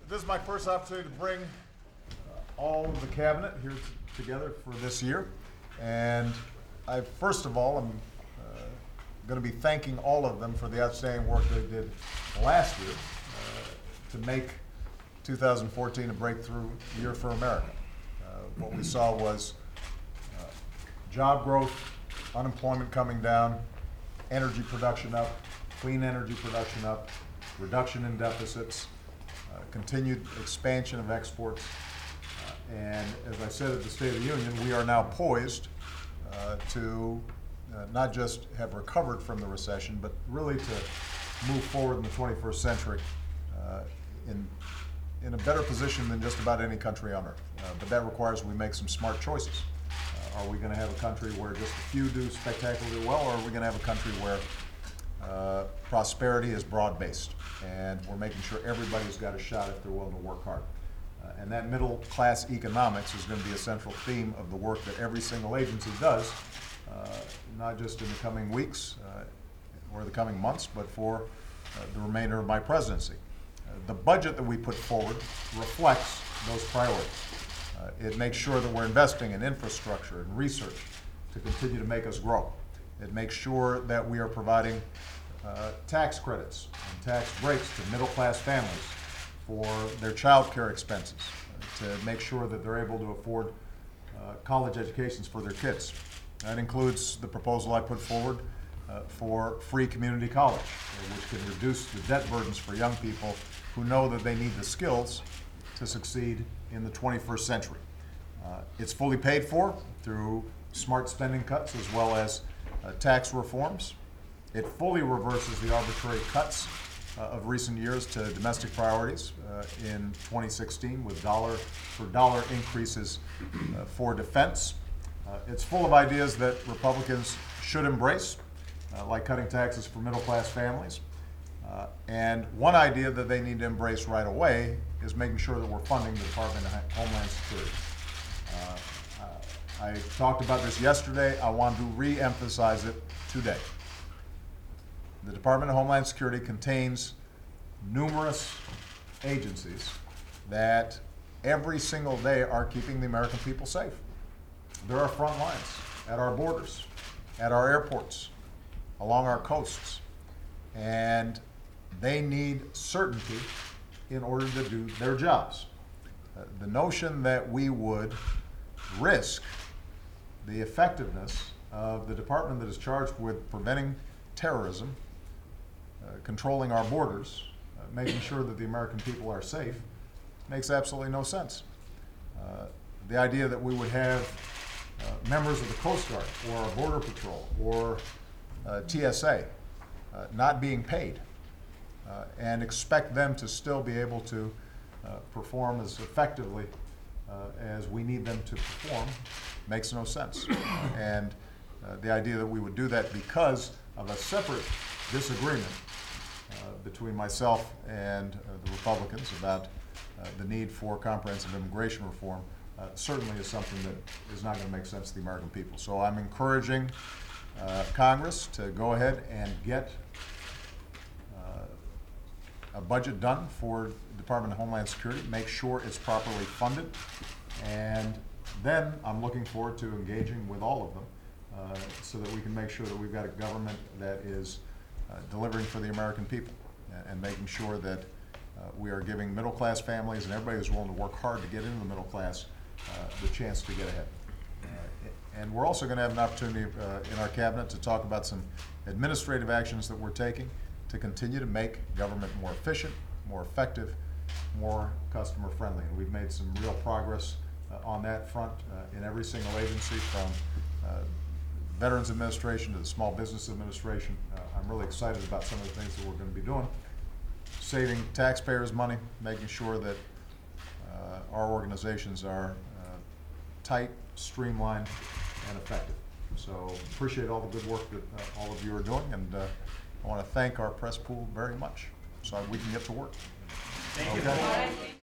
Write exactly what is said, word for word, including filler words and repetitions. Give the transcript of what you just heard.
this is my first opportunity to bring uh, all of the cabinet here t together for this year. And I, first of all, am uh, going to be thanking all of them for the outstanding work they did last year uh, to make two thousand fourteen a breakthrough year for America. Uh, what we saw was uh, job growth, unemployment coming down, energy production up, clean energy production up, reduction in deficits, uh, continued expansion of exports, uh, and as I said at the State of the Union, we are now poised uh, to uh, not just have recovered from the recession, but really to move forward in the twenty-first century uh, in, in a better position than just about any country on earth. Uh, but that requires we make some smart choices. Uh, are we going to have a country where just a few do spectacularly well, or are we going to have a country where uh, prosperity is broad-based and we're making sure everybody's got a shot if they're willing to work hard? Uh, and that middle-class economics is going to be a central theme of the work that every single agency does, uh, not just in the coming weeks uh, or the coming months, but for uh, the remainder of my presidency. Uh, the budget that we put forward reflects those priorities. Uh, it makes sure that we're investing in infrastructure and research to continue to make us grow. It makes sure that we are providing uh, tax credits and tax breaks to middle-class families for their child care expenses, uh, to make sure that they're able to afford uh, college educations for their kids. That includes the proposal I put forward uh, for free community college, uh, which can reduce the debt burdens for young people who know that they need the skills to succeed in the twenty-first century. Uh, it's fully paid for through smart spending cuts as well as uh, tax reforms. It fully reverses the arbitrary cuts uh, of recent years to domestic priorities uh, in twenty sixteen with dollar for dollar increases uh, for defense. Uh, it's full of ideas that Republicans should embrace, uh, like cutting taxes for middle-class families. Uh, and one idea that they need to embrace right away is making sure that we're funding the Department of Homeland Security. Uh, uh, I talked about this yesterday. I want to re-emphasize it today. The Department of Homeland Security contains numerous agencies that every single day are keeping the American people safe. There are front lines at our borders, at our airports, along our coasts, and they need certainty in order to do their jobs. Uh, the notion that we would risk the effectiveness of the department that is charged with preventing terrorism, uh, controlling our borders, uh, making sure that the American people are safe, makes absolutely no sense. Uh, the idea that we would have uh, members of the Coast Guard or our Border Patrol or uh, T S A uh, not being paid uh, and expect them to still be able to uh, perform as effectively uh, as we need them to perform makes no sense. And uh, the idea that we would do that because of a separate disagreement uh, between myself and uh, the Republicans about uh, the need for comprehensive immigration reform uh, certainly is something that is not going to make sense to the American people. So I'm encouraging uh, Congress to go ahead and get uh, a budget done for the Department of Homeland Security, make sure it's properly funded, and then I'm looking forward to engaging with all of them uh, so that we can make sure that we've got a government that is uh, delivering for the American people and, and making sure that uh, we are giving middle-class families and everybody who's willing to work hard to get into the middle class uh, the chance to get ahead. Uh, and we're also going to have an opportunity uh, in our cabinet to talk about some administrative actions that we're taking to continue to make government more efficient, more effective, more customer-friendly. And we've made some real progress uh, on that front uh, in every single agency, from uh, Veterans Administration to the Small Business Administration. Uh, I'm really excited about some of the things that we're going to be doing, saving taxpayers money, making sure that uh, our organizations are uh, tight, streamlined, and effective. So appreciate all the good work that uh, all of you are doing, and uh, I want to thank our press pool very much so we can get to work. Thank Okay. you.